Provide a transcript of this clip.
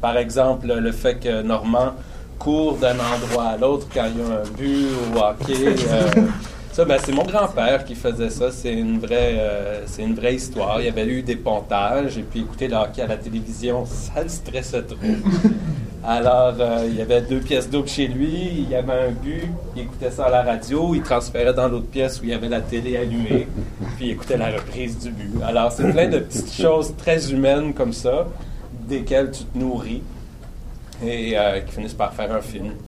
Par exemple, le fait que Normand court d'un endroit à l'autre quand il y a un but au hockey. Ça, c'est mon grand-père qui faisait ça. C'est une vraie histoire. Il y avait eu des pontages et puis écouter le hockey à la télévision, ça le stressait trop. Alors, il y avait 2 pièces doubles chez lui, il y avait un but, il écoutait ça à la radio, il transférait dans l'autre pièce où il y avait la télé allumée, puis il écoutait la reprise du but. Alors, c'est plein de petites choses très humaines comme ça, desquelles tu te nourris et qui finissent par faire un film.